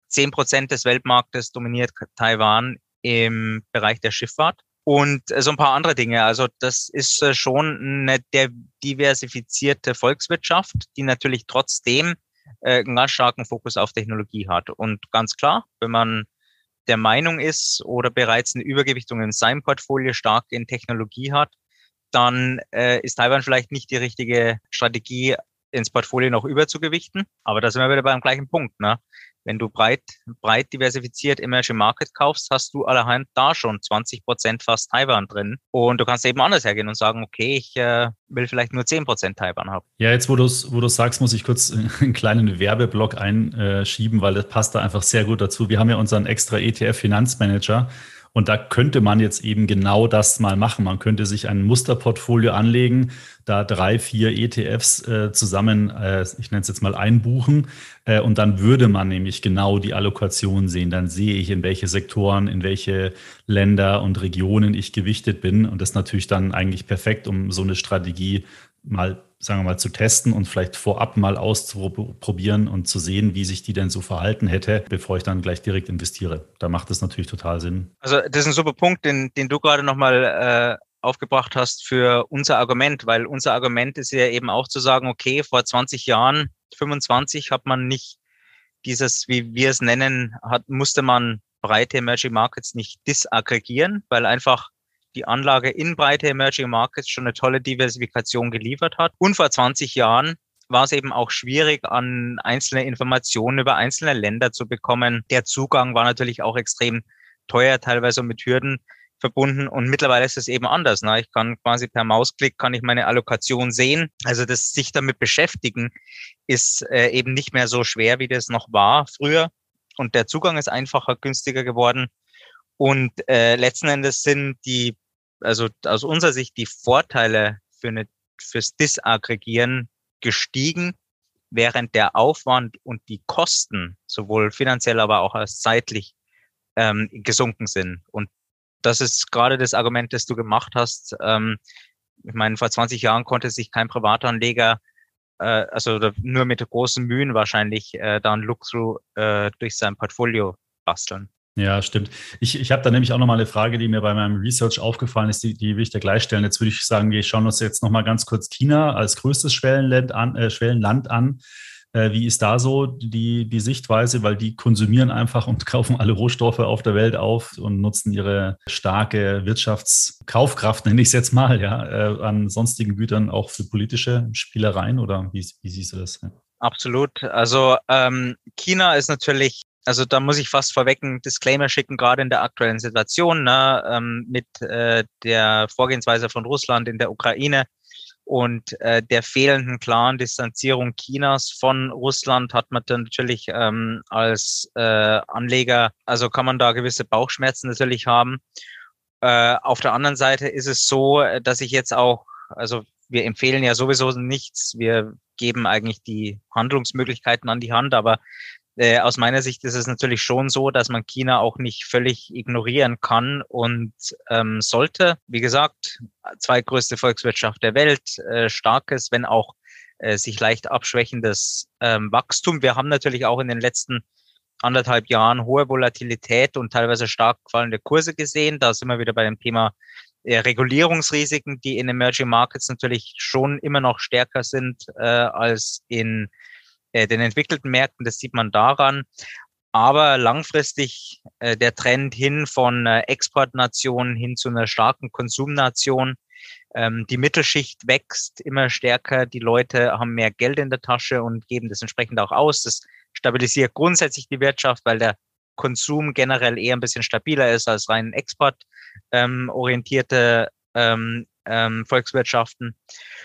10% des Weltmarktes dominiert Taiwan im Bereich der Schifffahrt. Und so ein paar andere Dinge. Also das ist schon eine diversifizierte Volkswirtschaft, die natürlich trotzdem einen ganz starken Fokus auf Technologie hat. Und ganz klar, wenn man der Meinung ist oder bereits eine Übergewichtung in seinem Portfolio stark in Technologie hat, dann ist Taiwan vielleicht nicht die richtige Strategie, ins Portfolio noch überzugewichten. Aber da sind wir wieder beim gleichen Punkt. Ne? Wenn du breit diversifiziert Emerging Market kaufst, hast du allerhand da schon 20% fast Taiwan drin. Und du kannst eben anders hergehen und sagen, okay, ich will vielleicht nur 10% Taiwan haben. Ja, jetzt wo du sagst, muss ich kurz einen kleinen Werbeblock einschieben, weil das passt da einfach sehr gut dazu. Wir haben ja unseren extra ETF-Finanzmanager. Und da könnte man jetzt eben genau das mal machen. Man könnte sich ein Musterportfolio anlegen, da 3, 4 ETFs zusammen, ich nenne es jetzt mal einbuchen. Und dann würde man nämlich genau die Allokation sehen. Dann sehe ich, in welche Sektoren, in welche Länder und Regionen ich gewichtet bin. Und das ist natürlich dann eigentlich perfekt, um so eine Strategie mal, sagen wir mal, zu testen und vielleicht vorab mal auszuprobieren und zu sehen, wie sich die denn so verhalten hätte, bevor ich dann gleich direkt investiere. Da macht es natürlich total Sinn. Also das ist ein super Punkt, den du gerade nochmal aufgebracht hast für unser Argument, weil unser Argument ist ja eben auch zu sagen, okay, vor 20 Jahren, 25 hat man nicht dieses, wie wir es nennen, musste man breite Emerging Markets nicht disaggregieren, weil einfach die Anlage in breite Emerging Markets schon eine tolle Diversifikation geliefert hat. Und vor 20 Jahren war es eben auch schwierig, an einzelne Informationen über einzelne Länder zu bekommen. Der Zugang war natürlich auch extrem teuer, teilweise mit Hürden verbunden. Und mittlerweile ist es eben anders. Ne? Ich kann quasi per Mausklick kann ich meine Allokation sehen. Also das sich damit beschäftigen ist eben nicht mehr so schwer, wie das noch war früher. Und der Zugang ist einfacher, günstiger geworden. Und letzten Endes sind also aus unserer Sicht die Vorteile fürs Disaggregieren gestiegen, während der Aufwand und die Kosten sowohl finanziell, aber auch als zeitlich gesunken sind. Und das ist gerade das Argument, das du gemacht hast. Ich meine, vor 20 Jahren konnte sich kein Privatanleger, also nur mit großen Mühen wahrscheinlich, da ein Look-through durch sein Portfolio basteln. Ja, stimmt. Ich habe da nämlich auch nochmal eine Frage, die mir bei meinem Research aufgefallen ist, die will ich dir gleich stellen. Jetzt würde ich sagen, wir schauen uns jetzt nochmal ganz kurz China als größtes Schwellenland an. Wie ist da so die Sichtweise? Weil die konsumieren einfach und kaufen alle Rohstoffe auf der Welt auf und nutzen ihre starke Wirtschaftskaufkraft, nenne ich es jetzt mal, ja, an sonstigen Gütern auch für politische Spielereien. Oder wie siehst du das? Absolut. Also China ist natürlich, also da muss ich fast vorweg einen Disclaimer schicken, gerade in der aktuellen Situation, ne, mit der Vorgehensweise von Russland in der Ukraine und der fehlenden klaren Distanzierung Chinas von Russland hat man dann natürlich als Anleger, also kann man da gewisse Bauchschmerzen natürlich haben. Auf der anderen Seite ist es so, dass ich jetzt auch, also wir empfehlen ja sowieso nichts, wir geben eigentlich die Handlungsmöglichkeiten an die Hand, aber aus meiner Sicht ist es natürlich schon so, dass man China auch nicht völlig ignorieren kann und sollte. Wie gesagt, zweitgrößte Volkswirtschaft der Welt, starkes, wenn auch sich leicht abschwächendes Wachstum. Wir haben natürlich auch in den letzten 1,5 Jahren hohe Volatilität und teilweise stark fallende Kurse gesehen. Da sind wir wieder bei dem Thema Regulierungsrisiken, die in Emerging Markets natürlich schon immer noch stärker sind als in den entwickelten Märkten. Das sieht man daran. Aber langfristig der Trend hin von Exportnation hin zu einer starken Konsumnation. Die Mittelschicht wächst immer stärker. Die Leute haben mehr Geld in der Tasche und geben das entsprechend auch aus. Das stabilisiert grundsätzlich die Wirtschaft, weil der Konsum generell eher ein bisschen stabiler ist als rein exportorientierte Volkswirtschaften.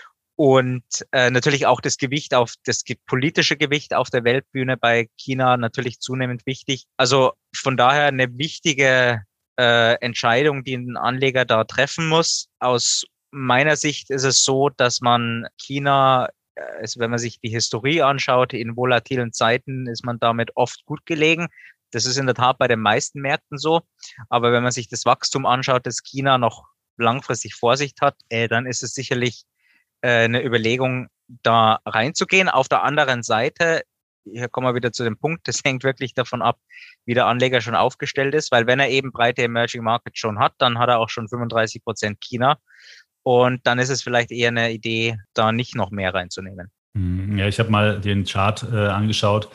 Und natürlich auch das politische Gewicht auf der Weltbühne bei China natürlich zunehmend wichtig. Also von daher eine wichtige Entscheidung, die ein Anleger da treffen muss. Aus meiner Sicht ist es so, dass man China also wenn man sich die Historie anschaut, in volatilen Zeiten ist man damit oft gut gelegen. Das ist in der Tat bei den meisten Märkten so. Aber wenn man sich das Wachstum anschaut, das China noch langfristig vor sich hat, dann ist es sicherlich eine Überlegung, da reinzugehen. Auf der anderen Seite, hier kommen wir wieder zu dem Punkt, das hängt wirklich davon ab, wie der Anleger schon aufgestellt ist, weil wenn er eben breite Emerging Markets schon hat, dann hat er auch schon 35% China und dann ist es vielleicht eher eine Idee, da nicht noch mehr reinzunehmen. Ja, ich habe mal den Chart angeschaut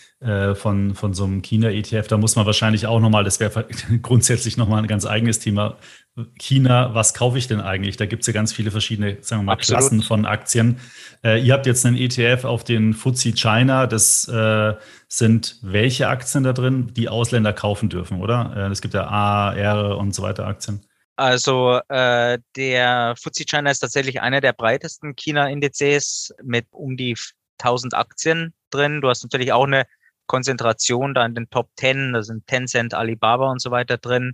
von so einem China-ETF. Da muss man wahrscheinlich auch nochmal, das wäre grundsätzlich nochmal ein ganz eigenes Thema. China, was kaufe ich denn eigentlich? Da gibt es ja ganz viele verschiedene, sagen wir mal, Absolut. Klassen von Aktien. Ihr habt jetzt einen ETF auf den FTSE China. Das sind welche Aktien da drin, die Ausländer kaufen dürfen, oder? Es gibt ja A, R und so weiter Aktien. Also der FTSE China ist tatsächlich einer der breitesten China-Indizes mit um die 1000 Aktien drin. Du hast natürlich auch eine Konzentration da in den Top 10, da sind Tencent, Alibaba und so weiter drin.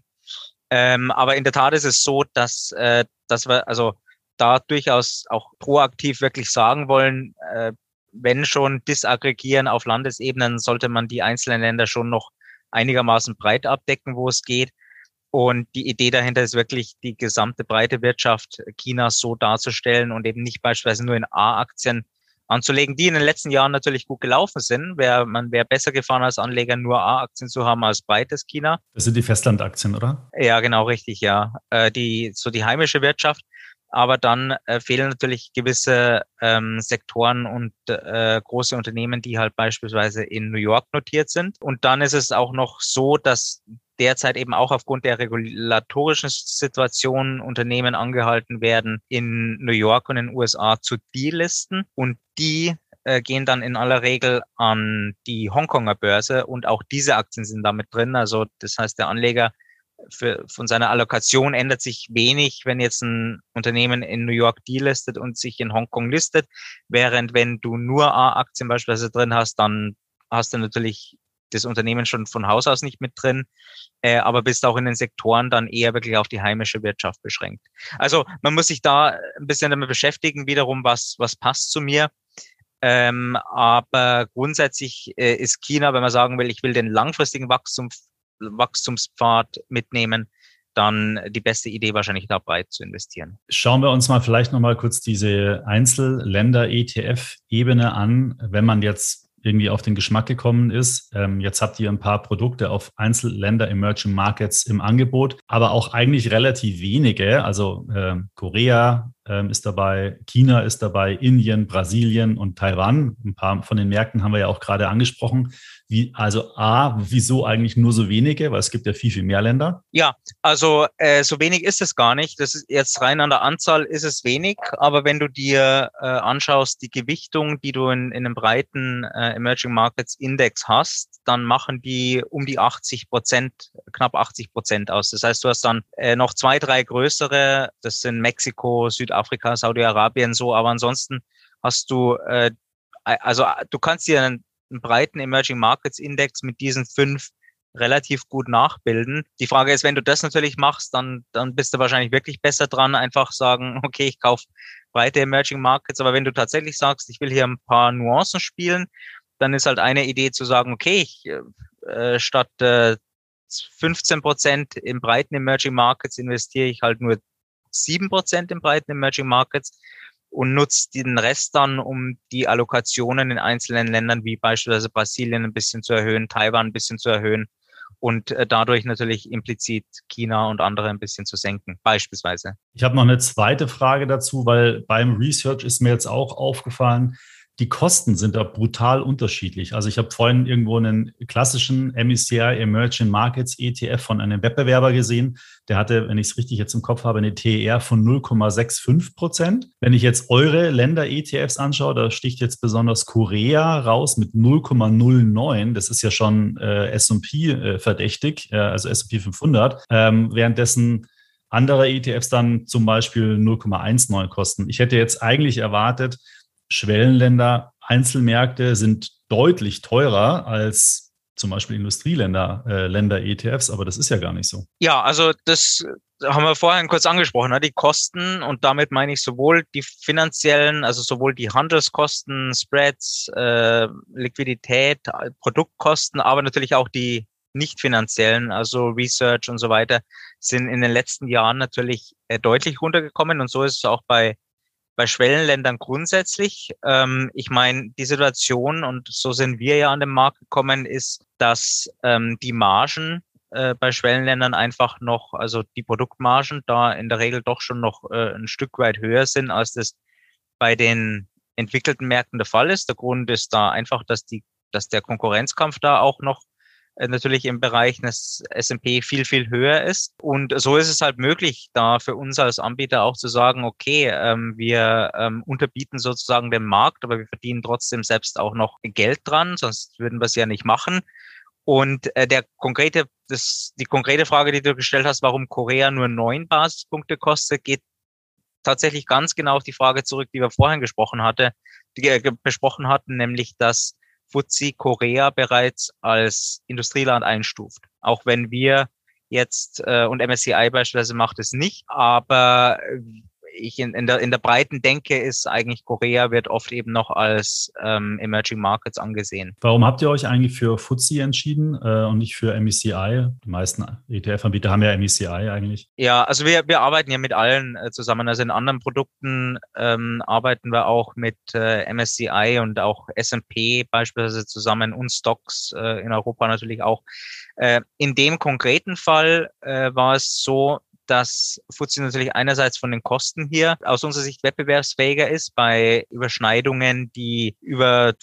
Aber in der Tat ist es so, dass wir also da durchaus auch proaktiv wirklich sagen wollen, wenn schon disaggregieren auf Landesebenen, sollte man die einzelnen Länder schon noch einigermaßen breit abdecken, wo es geht. Und die Idee dahinter ist wirklich, die gesamte breite Wirtschaft Chinas so darzustellen und eben nicht beispielsweise nur in A-Aktien anzulegen, die in den letzten Jahren natürlich gut gelaufen sind. Man wäre besser gefahren als Anleger, nur A-Aktien zu haben als breites China. Das sind die Festlandaktien, oder? Ja, genau, richtig, ja. Die heimische Wirtschaft. Aber dann fehlen natürlich gewisse Sektoren und große Unternehmen, die halt beispielsweise in New York notiert sind. Und dann ist es auch noch so, dass derzeit eben auch aufgrund der regulatorischen Situation Unternehmen angehalten werden, in New York und in den USA zu delisten. Und die gehen dann in aller Regel an die Hongkonger Börse und auch diese Aktien sind damit drin. Also das heißt, der Anleger von seiner Allokation ändert sich wenig, wenn jetzt ein Unternehmen in New York delistet und sich in Hongkong listet, während wenn du nur A-Aktien beispielsweise drin hast, dann hast du natürlich das Unternehmen schon von Haus aus nicht mit drin, aber bist auch in den Sektoren dann eher wirklich auf die heimische Wirtschaft beschränkt. Also man muss sich da ein bisschen damit beschäftigen, wiederum, was passt zu mir. Aber grundsätzlich ist China, wenn man sagen will, ich will den langfristigen Wachstumspfad mitnehmen, dann die beste Idee wahrscheinlich da breit zu investieren. Schauen wir uns mal vielleicht nochmal kurz diese Einzelländer-ETF-Ebene an, wenn man jetzt irgendwie auf den Geschmack gekommen ist. Jetzt habt ihr ein paar Produkte auf Einzelländer Emerging Markets im Angebot, aber auch eigentlich relativ wenige. Also Korea ist dabei, China ist dabei, Indien, Brasilien und Taiwan. Ein paar von den Märkten haben wir ja auch gerade angesprochen. Wieso eigentlich nur so wenige? Weil es gibt ja viel, viel mehr Länder. Ja, also so wenig ist es gar nicht. Das ist jetzt rein an der Anzahl ist es wenig. Aber wenn du dir anschaust, die Gewichtung, die du in einem breiten Emerging Markets Index hast, dann machen die um die 80%, knapp 80% aus. Das heißt, du hast dann noch 2, 3 größere. Das sind Mexiko, Südafrika, Saudi-Arabien so. Aber ansonsten hast du, also du kannst dir einen breiten Emerging Markets Index mit diesen 5 relativ gut nachbilden. Die Frage ist, wenn du das natürlich machst, dann bist du wahrscheinlich wirklich besser dran, einfach sagen, okay, ich kaufe breite Emerging Markets. Aber wenn du tatsächlich sagst, ich will hier ein paar Nuancen spielen, dann ist halt eine Idee zu sagen, okay, ich statt 15% im breiten Emerging Markets investiere ich halt nur 7% im breiten Emerging Markets und nutzt den Rest dann, um die Allokationen in einzelnen Ländern wie beispielsweise Brasilien ein bisschen zu erhöhen, Taiwan ein bisschen zu erhöhen und dadurch natürlich implizit China und andere ein bisschen zu senken, beispielsweise. Ich habe noch eine zweite Frage dazu, weil beim Research ist mir jetzt auch aufgefallen, die Kosten sind da brutal unterschiedlich. Also ich habe vorhin irgendwo einen klassischen MSCI Emerging Markets ETF von einem Wettbewerber gesehen. Der hatte, wenn ich es richtig jetzt im Kopf habe, eine TER von 0,65%. Wenn ich jetzt eure Länder-ETFs anschaue, da sticht jetzt besonders Korea raus mit 0,09. Das ist ja schon S&P verdächtig, also S&P 500. Währenddessen andere ETFs dann zum Beispiel 0,19 kosten. Ich hätte jetzt eigentlich erwartet, Schwellenländer, Einzelmärkte sind deutlich teurer als zum Beispiel Länder-ETFs, aber das ist ja gar nicht so. Ja, also das haben wir vorhin kurz angesprochen, ne? Die Kosten, und damit meine ich sowohl die finanziellen, also sowohl die Handelskosten, Spreads, Liquidität, Produktkosten, aber natürlich auch die nicht finanziellen, also Research und so weiter, sind in den letzten Jahren natürlich deutlich runtergekommen, und so ist es auch bei Schwellenländern grundsätzlich. Ich meine, die Situation, und so sind wir ja an den Markt gekommen, ist, dass die Margen bei Schwellenländern einfach noch, also die Produktmargen da in der Regel doch schon noch ein Stück weit höher sind, als das bei den entwickelten Märkten der Fall ist. Der Grund ist da einfach, dass der Konkurrenzkampf da auch noch natürlich im Bereich des S&P viel, viel höher ist. Und so ist es halt möglich, da für uns als Anbieter auch zu sagen, okay, wir unterbieten sozusagen den Markt, aber wir verdienen trotzdem selbst auch noch Geld dran, sonst würden wir es ja nicht machen. Und die konkrete Frage, die du gestellt hast, warum Korea nur 9 Basispunkte kostet, geht tatsächlich ganz genau auf die Frage zurück, die wir vorhin besprochen hatten, nämlich dass FTSE Korea bereits als Industrieland einstuft. Auch wenn wir jetzt, und MSCI beispielsweise macht es nicht, aber in der breiten Denke ist eigentlich Korea wird oft eben noch als Emerging Markets angesehen. Warum habt ihr euch eigentlich für FTSE entschieden und nicht für MSCI? Die meisten ETF-Anbieter haben ja MSCI eigentlich. Ja, also wir arbeiten ja mit allen zusammen. Also in anderen Produkten arbeiten wir auch mit MSCI und auch S&P beispielsweise zusammen und Stocks in Europa natürlich auch. In dem konkreten Fall war es so, dass FTSE natürlich einerseits von den Kosten hier aus unserer Sicht wettbewerbsfähiger ist bei Überschneidungen, die über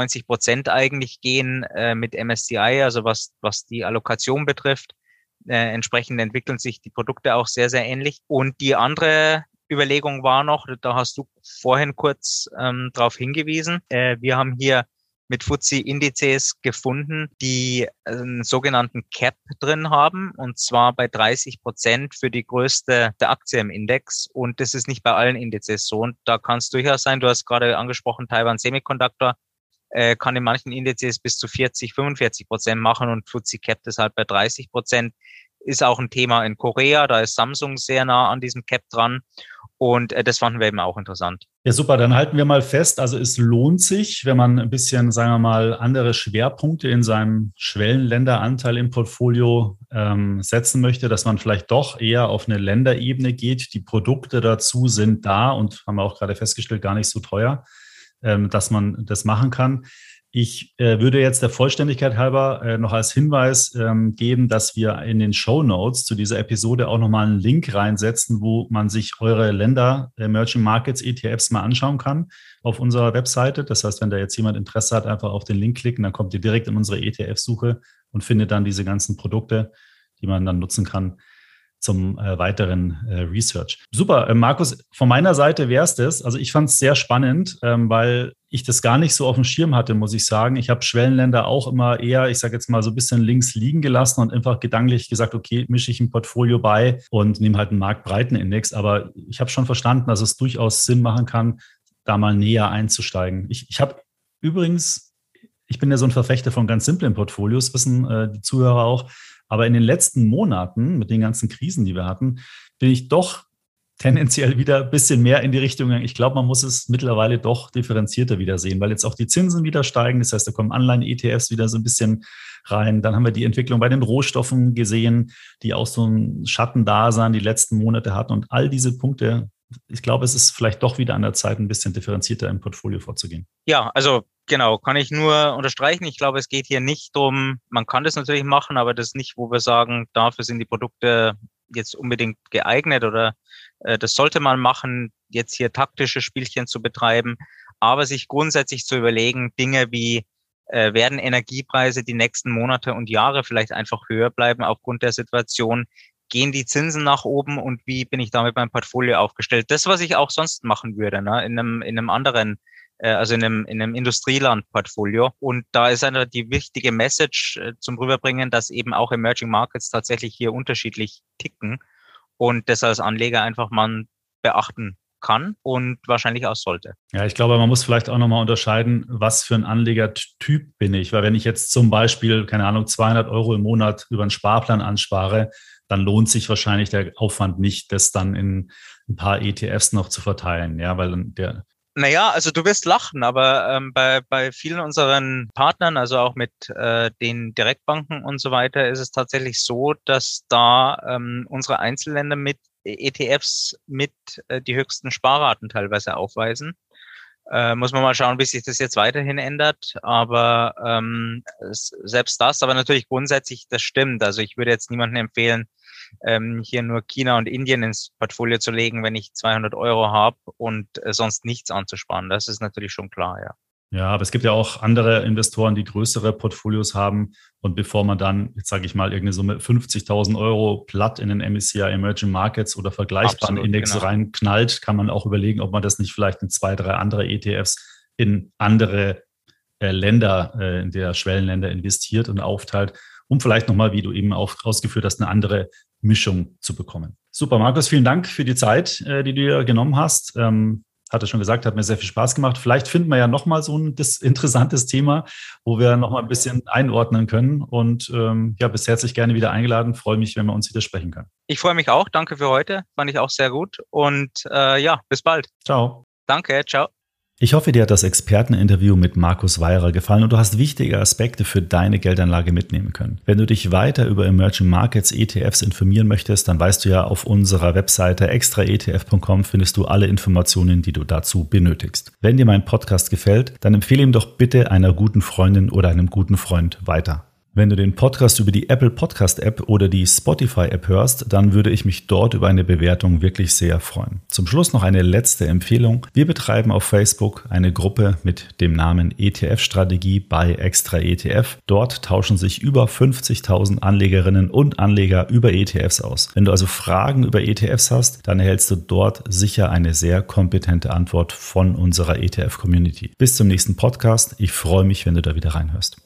95% eigentlich gehen mit MSCI, also was die Allokation betrifft. Entsprechend entwickeln sich die Produkte auch sehr, sehr ähnlich. Und die andere Überlegung war noch, da hast du vorhin kurz darauf hingewiesen, wir haben hier mit FTSE-Indizes gefunden, die einen sogenannten Cap drin haben, und zwar bei 30% für die größte der Aktie im Index. Und das ist nicht bei allen Indizes so. Und da kann es durchaus sein, du hast gerade angesprochen, Taiwan Semiconductor kann in manchen Indizes bis zu 40-45% machen, und FTSE capped ist halt bei 30%. Ist auch ein Thema in Korea, da ist Samsung sehr nah an diesem Cap dran. Und das fanden wir eben auch interessant. Ja, super. Dann halten wir mal fest. Also es lohnt sich, wenn man ein bisschen, sagen wir mal, andere Schwerpunkte in seinem Schwellenländeranteil im Portfolio setzen möchte, dass man vielleicht doch eher auf eine Länderebene geht. Die Produkte dazu sind da und haben wir auch gerade festgestellt, gar nicht so teuer, dass man das machen kann. Ich würde jetzt der Vollständigkeit halber noch als Hinweis geben, dass wir in den Shownotes zu dieser Episode auch nochmal einen Link reinsetzen, wo man sich eure Länder Emerging Markets ETFs mal anschauen kann auf unserer Webseite. Das heißt, wenn da jetzt jemand Interesse hat, einfach auf den Link klicken, dann kommt ihr direkt in unsere ETF-Suche und findet dann diese ganzen Produkte, die man dann nutzen kann zum weiteren Research. Super, Markus, von meiner Seite wäre es das. Also ich fand es sehr spannend, weil ich das gar nicht so auf dem Schirm hatte, muss ich sagen. Ich habe Schwellenländer auch immer eher, ich sage jetzt mal, so ein bisschen links liegen gelassen und einfach gedanklich gesagt, okay, mische ich ein Portfolio bei und nehme halt einen Marktbreitenindex. Aber ich habe schon verstanden, dass es durchaus Sinn machen kann, da mal näher einzusteigen. Ich habe übrigens, ich bin ja so ein Verfechter von ganz simplen Portfolios, wissen die Zuhörer auch. Aber in den letzten Monaten mit den ganzen Krisen, die wir hatten, bin ich doch tendenziell wieder ein bisschen mehr in die Richtung gegangen. Ich glaube, man muss es mittlerweile doch differenzierter wieder sehen, weil jetzt auch die Zinsen wieder steigen. Das heißt, da kommen Anleihen-ETFs wieder so ein bisschen rein. Dann haben wir die Entwicklung bei den Rohstoffen gesehen, die auch so ein Schattendasein die letzten Monate hatten. Und all diese Punkte, ich glaube, es ist vielleicht doch wieder an der Zeit, ein bisschen differenzierter im Portfolio vorzugehen. Ja, also genau, kann ich nur unterstreichen. Ich glaube, es geht hier nicht drum, man kann das natürlich machen, aber das ist nicht, wo wir sagen, dafür sind die Produkte jetzt unbedingt geeignet oder das sollte man machen, jetzt hier taktische Spielchen zu betreiben, aber sich grundsätzlich zu überlegen, Dinge wie werden Energiepreise die nächsten Monate und Jahre vielleicht einfach höher bleiben aufgrund der Situation, gehen die Zinsen nach oben und wie bin ich da mit meinem Portfolio aufgestellt? Das, was ich auch sonst machen würde, ne, in einem anderen, also in einem Industrieland-Portfolio. Und da ist einfach die wichtige Message zum Rüberbringen, dass eben auch Emerging Markets tatsächlich hier unterschiedlich ticken und das als Anleger einfach man beachten kann und wahrscheinlich auch sollte. Ja, ich glaube, man muss vielleicht auch nochmal unterscheiden, was für ein Anlegertyp bin ich. Weil wenn ich jetzt zum Beispiel, keine Ahnung, 200 € im Monat über einen Sparplan anspare, dann lohnt sich wahrscheinlich der Aufwand nicht, das dann in ein paar ETFs noch zu verteilen. Ja, weil der Naja, also du wirst lachen, aber bei vielen unseren Partnern, also auch mit den Direktbanken und so weiter, ist es tatsächlich so, dass da unsere Einzelländer mit ETFs mit die höchsten Sparraten teilweise aufweisen. Muss man mal schauen, wie sich das jetzt weiterhin ändert. Aber selbst das, aber natürlich grundsätzlich, das stimmt. Also ich würde jetzt niemandem empfehlen, hier nur China und Indien ins Portfolio zu legen, wenn ich 200 € habe und sonst nichts anzusparen. Das ist natürlich schon klar, ja. Ja, aber es gibt ja auch andere Investoren, die größere Portfolios haben. Und bevor man dann, jetzt sage ich mal, irgendeine Summe 50.000 € platt in den MSCI Emerging Markets oder vergleichbaren Index reinknallt, kann man auch überlegen, ob man das nicht vielleicht in 2, 3 andere ETFs in andere Länder, in der Schwellenländer investiert und aufteilt, um vielleicht nochmal, wie du eben auch ausgeführt hast, eine andere Mischung zu bekommen. Super, Markus, vielen Dank für die Zeit, die du dir genommen hast. Hatte schon gesagt, hat mir sehr viel Spaß gemacht. Vielleicht finden wir ja nochmal so ein interessantes Thema, wo wir nochmal ein bisschen einordnen können. Und bist herzlich gerne wieder eingeladen. Freue mich, wenn wir uns wieder sprechen können. Ich freue mich auch. Danke für heute. Fand ich auch sehr gut. Und bis bald. Ciao. Danke, ciao. Ich hoffe, dir hat das Experteninterview mit Markus Weirer gefallen und du hast wichtige Aspekte für deine Geldanlage mitnehmen können. Wenn du dich weiter über Emerging Markets ETFs informieren möchtest, dann weißt du ja, auf unserer Webseite extraetf.com findest du alle Informationen, die du dazu benötigst. Wenn dir mein Podcast gefällt, dann empfehle ihn doch bitte einer guten Freundin oder einem guten Freund weiter. Wenn du den Podcast über die Apple Podcast App oder die Spotify App hörst, dann würde ich mich dort über eine Bewertung wirklich sehr freuen. Zum Schluss noch eine letzte Empfehlung. Wir betreiben auf Facebook eine Gruppe mit dem Namen ETF-Strategie bei Extra ETF. Dort tauschen sich über 50.000 Anlegerinnen und Anleger über ETFs aus. Wenn du also Fragen über ETFs hast, dann erhältst du dort sicher eine sehr kompetente Antwort von unserer ETF-Community. Bis zum nächsten Podcast. Ich freue mich, wenn du da wieder reinhörst.